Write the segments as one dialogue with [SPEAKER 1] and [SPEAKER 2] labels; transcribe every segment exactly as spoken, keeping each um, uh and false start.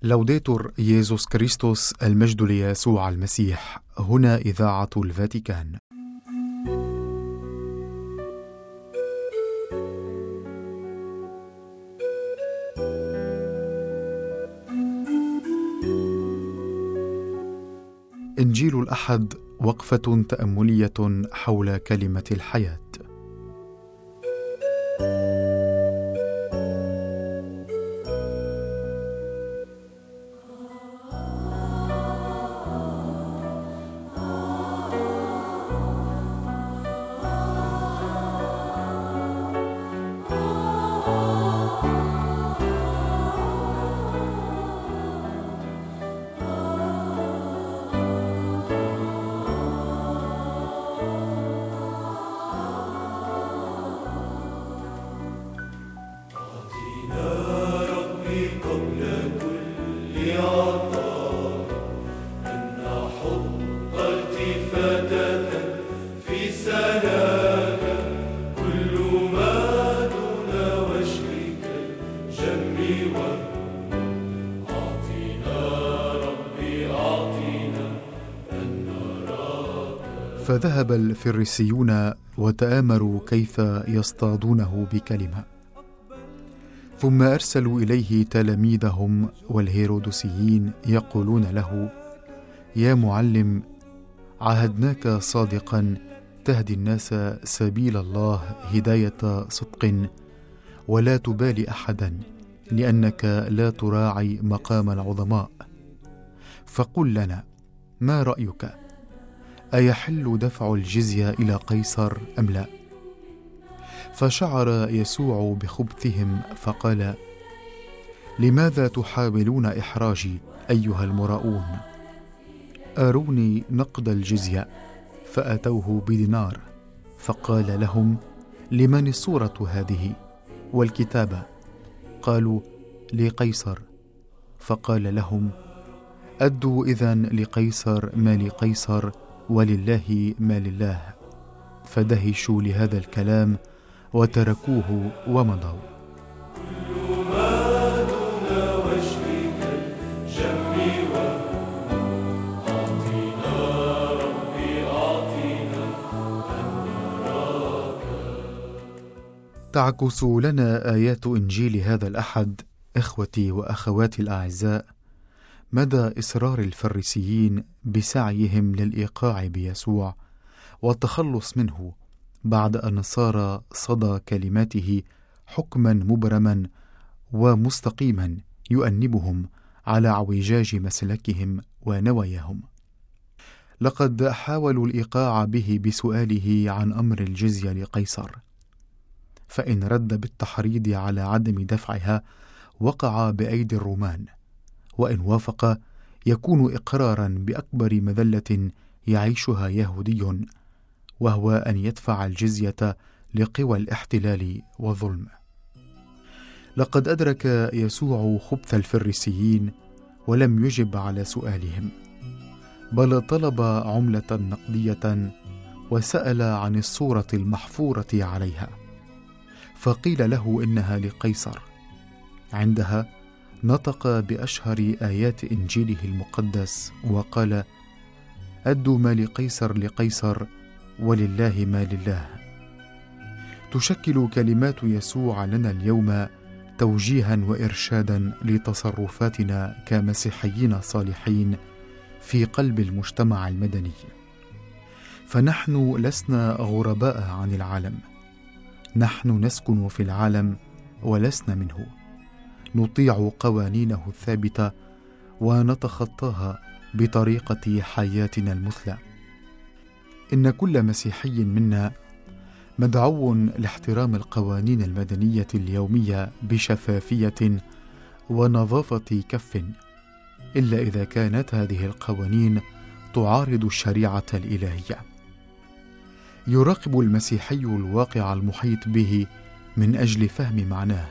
[SPEAKER 1] لوديتور ييسوس كريستوس، المجد ليسوع المسيح. هنا إذاعة الفاتيكان. إنجيل الأحد، وقفة تأملية حول كلمة الحياة. فذهب الفريسيون وتآمروا كيف يصطادونه بكلمة، ثم أرسلوا إليه تلاميذهم والهيرودسيين يقولون له: يا معلم، عاهدناك صادقا تهدي الناس سبيل الله هداية صدق، ولا تبالي أحدا، لأنك لا تراعي مقام العظماء. فقل لنا، ما رأيك؟ أيحل دفع الجزية إلى قيصر أم لا؟ فشعر يسوع بخبثهم فقال: لماذا تحاولون إحراجي أيها المراؤون؟ أروني نقد الجزية. فأتوه بدينار، فقال لهم: لمن الصورة هذه والكتابة؟ قالوا: لقيصر. فقال لهم: أدوا إذن لقيصر ما لقيصر، ولله ما لله. فدهشوا لهذا الكلام وتركوه ومضوا. تعكس لنا آيات إنجيل هذا الأحد، إخوتي وأخواتي الأعزاء، مدى إصرار الفريسيين بسعيهم للإيقاع بيسوع والتخلص منه بعد أن صار صدى كلماته حكما مبرما ومستقيما يؤنبهم على اعوجاج مسلكهم ونواياهم. لقد حاولوا الإيقاع به بسؤاله عن أمر الجزية لقيصر، فإن رد بالتحريض على عدم دفعها وقع بأيدي الرومان، وإن وافق يكون إقرارا بأكبر مذلة يعيشها يهودي، وهو أن يدفع الجزية لقوى الاحتلال والظلم. لقد أدرك يسوع خبث الفريسيين ولم يجب على سؤالهم، بل طلب عملة نقدية وسأل عن الصورة المحفورة عليها، فقيل له إنها لقيصر. عندها نطق بأشهر آيات إنجيله المقدس وقال: أدوا ما لقيصر لقيصر، ولله ما لله. تشكل كلمات يسوع لنا اليوم توجيها وإرشادا لتصرفاتنا كمسيحيين صالحين في قلب المجتمع المدني. فنحن لسنا غرباء عن العالم، نحن نسكن في العالم ولسنا منه، نطيع قوانينه الثابتة ونتخطاها بطريقة حياتنا المثلى. إن كل مسيحي منا مدعو لاحترام القوانين المدنية اليومية بشفافية ونظافة كف، إلا إذا كانت هذه القوانين تعارض الشريعة الإلهية. يراقب المسيحي الواقع المحيط به من أجل فهم معناه.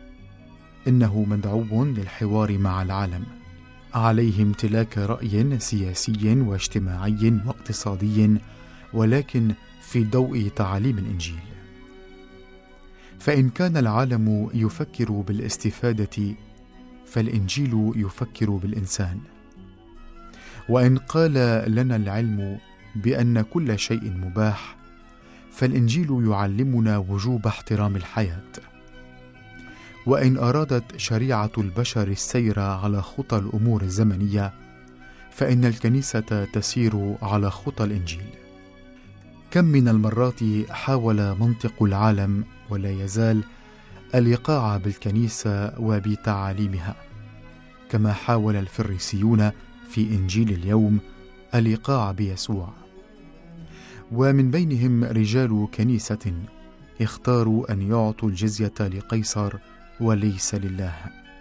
[SPEAKER 1] إنه مدعو للحوار مع العالم، عليه امتلاك رأي سياسي واجتماعي واقتصادي، ولكن في ضوء تعاليم الإنجيل. فإن كان العالم يفكر بالاستفادة، فالإنجيل يفكر بالإنسان. وإن قال لنا العلم بأن كل شيء مباح، فالإنجيل يعلمنا وجوب احترام الحياة. وإن أرادت شريعة البشر السير على خطى الأمور الزمنية، فإن الكنيسة تسير على خطى الإنجيل. كم من المرات حاول منطق العالم ولا يزال الإيقاع بالكنيسة وبتعاليمها، كما حاول الفريسيون في إنجيل اليوم الإيقاع بيسوع. ومن بينهم رجال كنيسة اختاروا أن يعطوا الجزية لقيصر وليس لله.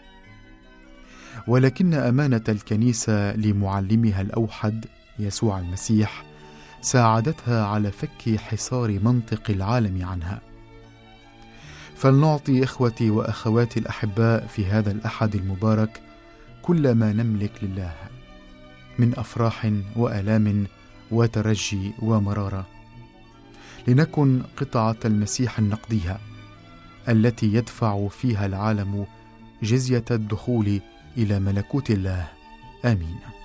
[SPEAKER 1] ولكن أمانة الكنيسة لمعلمها الأوحد يسوع المسيح ساعدتها على فك حصار منطق العالم عنها. فلنعطي إخوتي وأخواتي الأحباء في هذا الأحد المبارك كل ما نملك لله من أفراح وآلام وترجي ومرارة، لنكن قطعة المسيح النقدية التي يدفع فيها العالم جزية الدخول إلى ملكوت الله. آمين.